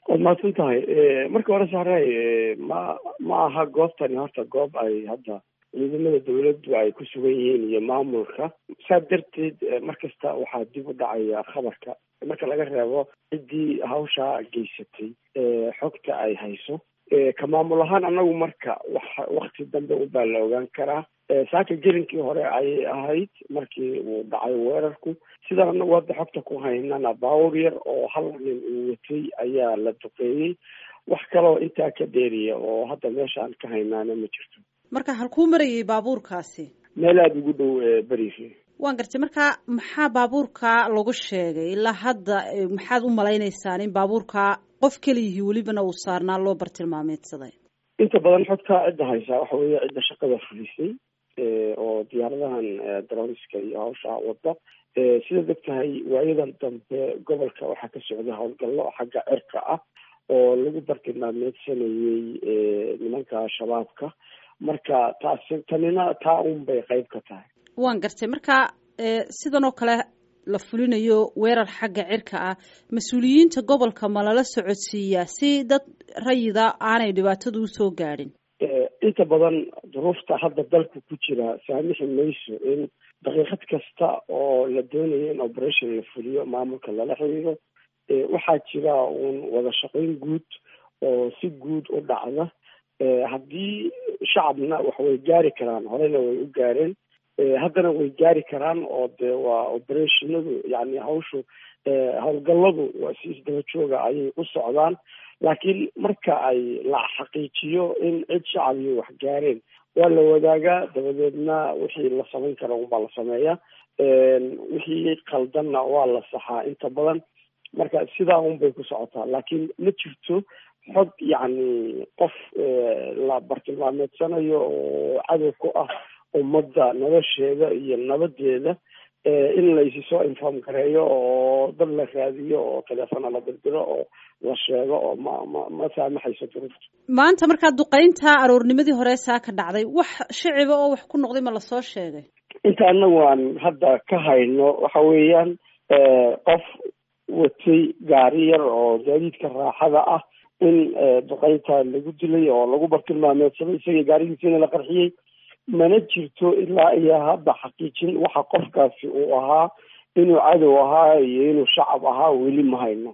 waad mahadsan tahay. Marka hore saaray ma aha goobtani horta goob ay hadda ciidamada dawladdu ay ku sugan yihiin iyo maamulka. saa darteed markasta waxaa dib u dhacaya khabarka marka laga reebo ciddii hawsha geysatay xogta ay hayso. ka maamul ahaan anagu marka wakti dambe ubaa la ogaan karaa. saaka gelinkii hore ayay ahayd markii uu dhacay weerarku. sidaan anagu hadda xogta ku haynana baawur yar oo hal nin uu watay ayaa la duqeeyey. wax kaloo intaa ka dheeriya oo hadda meeshaan ka haynaana ma jirto. marka halkuu marayay baabuurkaasi? meel aada ugu dhow berifi. waan gartay. marka maxaa baabuurka lagu sheegay ilaa hadda? maxaad u malaynaysaan in baabuurka qof keliyihii welibana uu saarnaa loo bartilmaameedsaday? inta badan xogta cidda haysaa waxa weeye cidda shaqada fulisay oo diyaaradahan daroniska iyo hawsha wada. sidaad og tahay waayadan dambe gobolka waxaa ka socda howlgallo xagga cirka ah oo lagu bartilmaameedsanayey nimanka shabaabka. marka tanina taa un bay qayb ka tahay. waan gartay. marka sidan oo kale la fulinayo weerar xagga cirka ah, mas-uuliyiinta gobolka ma lala socodsiiyaa si dad rayida aanay dhibaatadu usoo gaadhin? inta badan duruufta hadda dalka ku jira saamixi mayso in daqiiqad kasta oo la doonayo in operation la fuliyo maamulka lala xiriiro. waxaa jira uun wada shaqayn guud oo si guud u dhacda. haddii shacabna wax way gaari karaan, horena way u gaareen, haddana way gaari karaan oo de waa operationadu yani hawshu howlgalladu waa si isdaba jooga ayay u socdaan. laakiin marka ay la xaqiijiyo in cid shacabiyo wax gaareen waa la wadaagaa, dabadeedna wixii la samayn kara unbaa la sameeyaa. wixii qaldanna waa la saxaa inta badan. marka sidaa un bay ku socotaa. laakiin ma jirto xog yani qof la bartilmaameedsanayo oo cadow ku ah ummadda nolosheeda iyo nabadeeda in laysi soo inform gareeyo oo dad la raadiyo oo teleefona la dirdiro oo la sheego oo ma saamaxayso duruufta. maanta markaa duqeynta aroornimadii hore saa ka dhacday, wax shiciba oo wax ku noqday ma lasoo sheegay? inta anagu aan hadda ka hayno waxa weeyaan qof watay gaari yar oo gaadiidka raaxada ah in duqeynta lagu dilay oo lagu bartilmaameedsaday, isagii gaarigiisina la qarxiyey. mana jirto ilaa iyo hadda xaqiijin waxa qofkaasi uu ahaa, inuu cadow ahaa iyo inuu shacab ahaa, weli ma hayno.